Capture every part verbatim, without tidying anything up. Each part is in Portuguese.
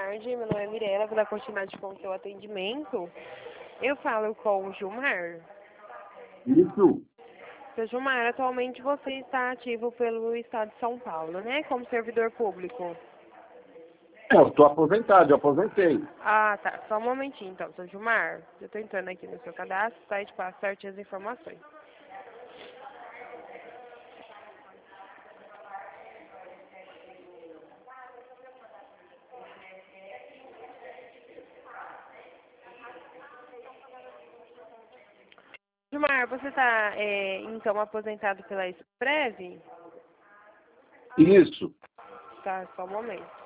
tarde, meu nome é Mirella, vou dar continuidade com o seu atendimento. Eu falo com o Gilmar. Isso. Seu Gilmar, atualmente você está ativo pelo Estado de São Paulo, né? Como servidor público. É, eu estou aposentado, eu aposentei. Ah, tá. Só um momentinho, então, seu Gilmar. Eu estou entrando aqui no seu cadastro, tá? E te passo certinhas informações. Gilmar, você está, é, então, aposentado pela Exprev? Isso. Tá, só um momento.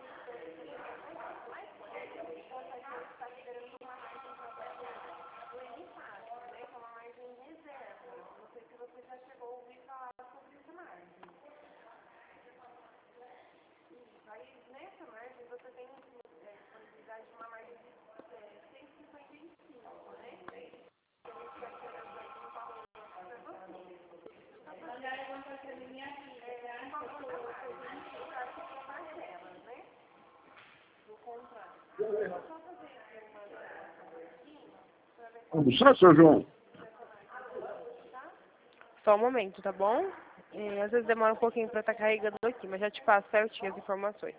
Almoçar, seu João? Só um momento, tá bom? É, às vezes demora um pouquinho para estar carregando aqui, mas já te passo certinho as informações.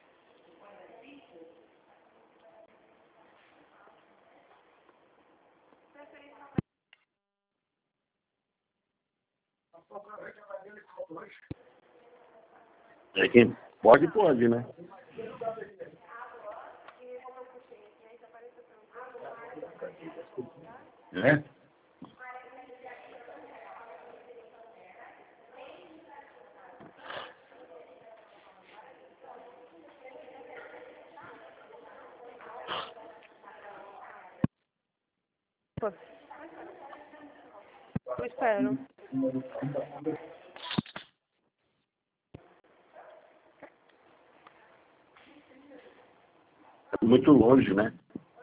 É quem pode, pode, né? É? Pô, eu espero. É muito longe, né?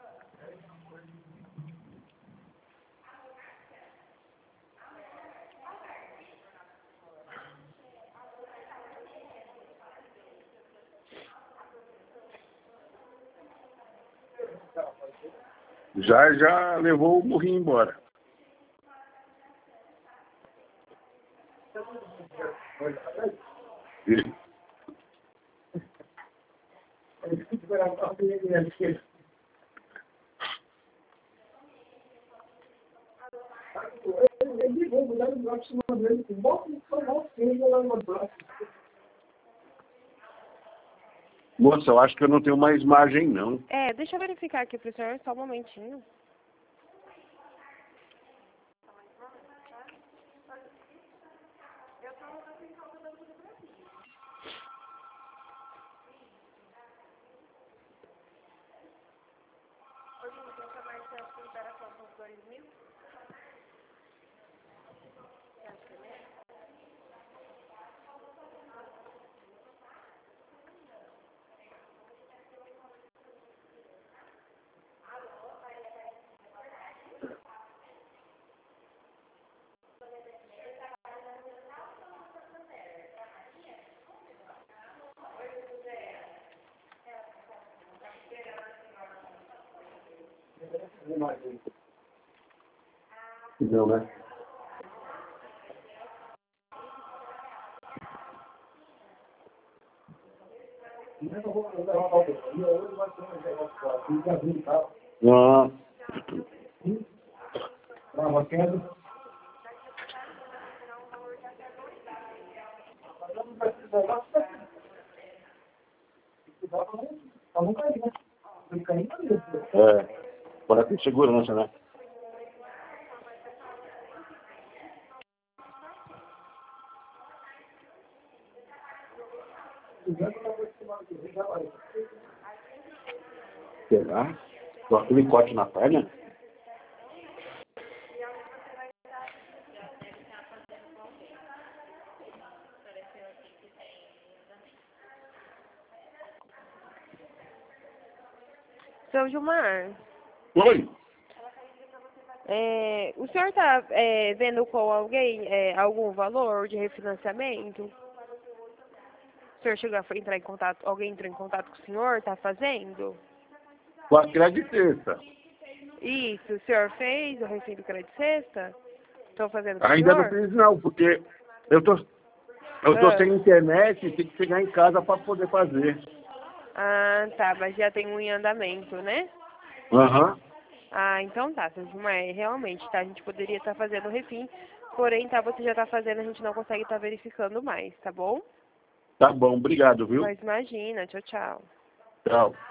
Já, já levou o burrinho embora. E- Moça, eu acho que eu não tenho mais margem, não. É, deixa eu verificar aqui pro senhor, só um momentinho. Não, né? Não. É. Agora tem segurança, né? Será? Com aquele corte na perna? Seu Gilmar, Oi? é, o senhor está é, vendo com alguém é, algum valor de refinanciamento? O senhor chegou a entrar em contato, alguém entrou em contato com o senhor, tá fazendo? Com a crédito sexta. Isso, o senhor fez o refém do crédito sexta? Estou fazendo com o Ainda não senhor? fiz não, porque eu tô, eu tô Ah. sem internet e tenho que chegar em casa para poder fazer. Ah, tá, mas já tem um em andamento, né? Aham. Ah, então tá, seu Gilmar, realmente, tá? A gente poderia estar fazendo o refim, porém, tá, você já tá fazendo, a gente não consegue estar verificando mais, tá bom? Tá bom, obrigado, viu? Mas imagina, tchau, tchau. Tchau.